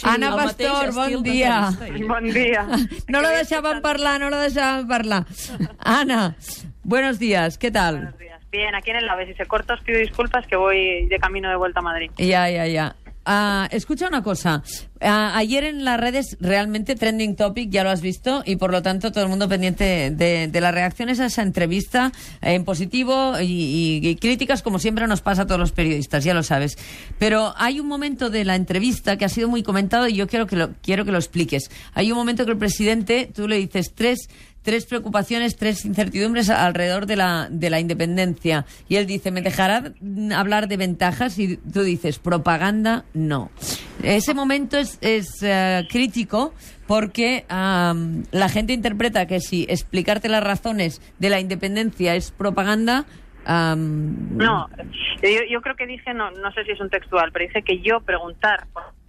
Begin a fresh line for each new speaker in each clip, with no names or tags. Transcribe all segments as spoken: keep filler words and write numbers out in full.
Anna Pastor, bon dia.
Bon dia.
No lo deixaban parlar, no lo deixaban parlar. Ana, buenos días, ¿qué tal?
Buenos días. Bien, aquí en el AVE. Si se corta os pido disculpas que voy de camino de vuelta a Madrid.
Ya, ya, ya. Uh, escucha una cosa. Uh, ayer en las redes realmente trending topic, ya lo has visto, y por lo tanto todo el mundo pendiente de, de las reacciones a esa entrevista, eh, en positivo y, y, y críticas, como siempre nos pasa a todos los periodistas, ya lo sabes. Pero hay un momento de la entrevista que ha sido muy comentado y yo quiero que lo, quiero que lo expliques. Hay un momento que el presidente, tú le dices tres... Tres preocupaciones, tres incertidumbres alrededor de la de la independencia. Y él dice, ¿me dejará hablar de ventajas? Y tú dices, propaganda, no. Ese momento es, es uh, crítico porque um, la gente interpreta que si explicarte las razones de la independencia es propaganda... Um...
No, yo, yo creo que dije, no, no sé si es un textual, pero dije que yo preguntar...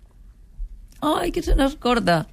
Ay, que se nos corta.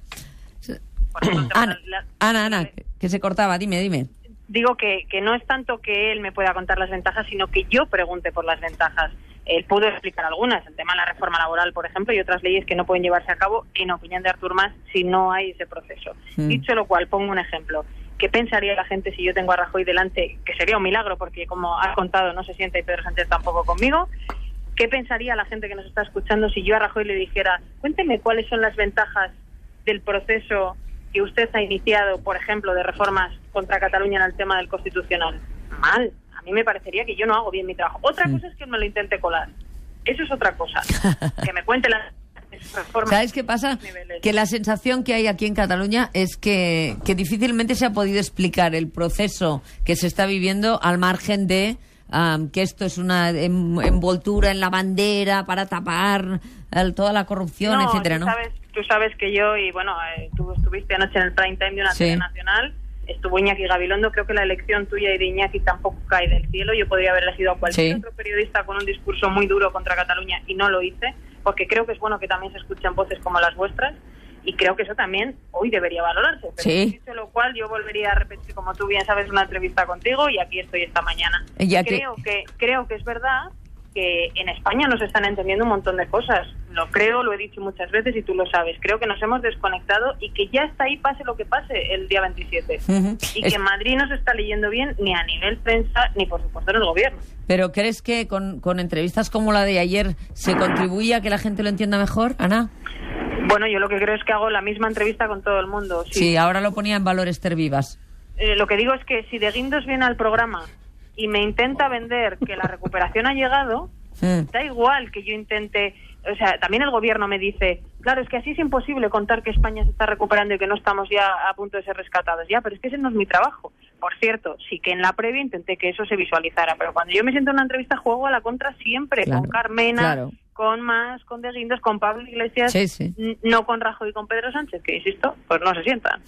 Por ejemplo,
Ana,
la,
Ana, Ana, que se cortaba, dime, dime.
Digo que, que no es tanto que él me pueda contar las ventajas, sino que yo pregunte por las ventajas. Él pudo explicar algunas, el tema de la reforma laboral, por ejemplo, y otras leyes que no pueden llevarse a cabo, en opinión de Artur Mas, si no hay ese proceso. Mm. Dicho lo cual, pongo un ejemplo. ¿Qué pensaría la gente si yo tengo a Rajoy delante? Que sería un milagro, porque como has contado, no se sienta y Pedro Sánchez tampoco conmigo. ¿Qué pensaría la gente que nos está escuchando si yo a Rajoy le dijera, cuénteme cuáles son las ventajas del proceso que usted ha iniciado, por ejemplo, de reformas contra Cataluña en el tema del Constitucional? Mal. A mí me parecería que yo no hago bien mi trabajo. Otra sí. cosa es que me lo intente colar. Eso es otra cosa. Que me cuente las reformas.
¿Sabes qué pasa? Que la sensación que hay aquí en Cataluña es que, que difícilmente se ha podido explicar el proceso que se está viviendo al margen de um, que esto es una envoltura en la bandera para tapar el, toda la corrupción,
no,
etcétera, ¿no?
Sabes, tú sabes que yo, y bueno, eh, tú estuviste anoche en el prime time de una tele sí. nacional, estuvo Iñaki Gabilondo, creo que la elección tuya y de Iñaki tampoco cae del cielo. Yo podría haber elegido a cualquier sí. otro periodista con un discurso muy duro contra Cataluña y no lo hice, porque creo que es bueno que también se escuchen voces como las vuestras, y creo que eso también hoy debería valorarse. Pero
sí.
dicho lo cual, yo volvería a repetir, como tú bien sabes, una entrevista contigo, y aquí estoy esta mañana.
Ya
creo
que...
que creo que es verdad que en España nos están entendiendo un montón de cosas. Lo creo, lo he dicho muchas veces y tú lo sabes. Creo que nos hemos desconectado y que ya está ahí, pase lo que pase, el día veintisiete. Uh-huh. Y es... que Madrid no se está leyendo bien ni a nivel prensa ni, por supuesto, en el gobierno.
¿Pero crees que con, con entrevistas como la de ayer se contribuye a que la gente lo entienda mejor, Ana?
Bueno, yo lo que creo es que hago la misma entrevista con todo el mundo.
Sí, sí ahora lo ponía en valor Esther Vivas.
Eh, lo que digo es que si De Guindos viene al programa y me intenta vender que la recuperación ha llegado, mm. da igual que yo intente... O sea, también el gobierno me dice, claro, es que así es imposible contar que España se está recuperando y que no estamos ya a punto de ser rescatados. Ya, pero es que ese no es mi trabajo. Por cierto, sí que en la previa intenté que eso se visualizara, pero cuando yo me siento en una entrevista juego a la contra siempre, claro, con Carmena, claro. con Mas, con De Guindos, con Pablo Iglesias,
sí, sí.
N- no con Rajoy y con Pedro Sánchez, que insisto, pues no se sientan.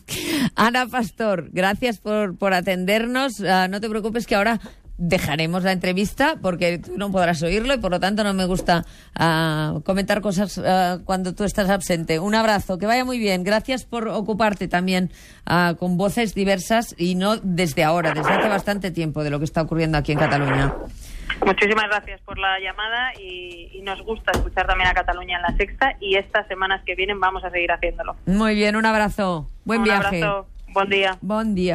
Ana Pastor, gracias por, por atendernos. Uh, no te preocupes que ahora dejaremos la entrevista porque tú no podrás oírlo y por lo tanto no me gusta uh, comentar cosas uh, cuando tú estás absente. Un abrazo, que vaya muy bien. Gracias por ocuparte también uh, con voces diversas y no desde ahora, desde hace bastante tiempo de lo que está ocurriendo aquí en Cataluña.
Muchísimas gracias por la llamada y, y nos gusta escuchar también a Cataluña en La Sexta y estas semanas que vienen vamos a seguir haciéndolo.
Muy bien, un abrazo. Buen
un
viaje.
Un abrazo. Buen día.
Buen día.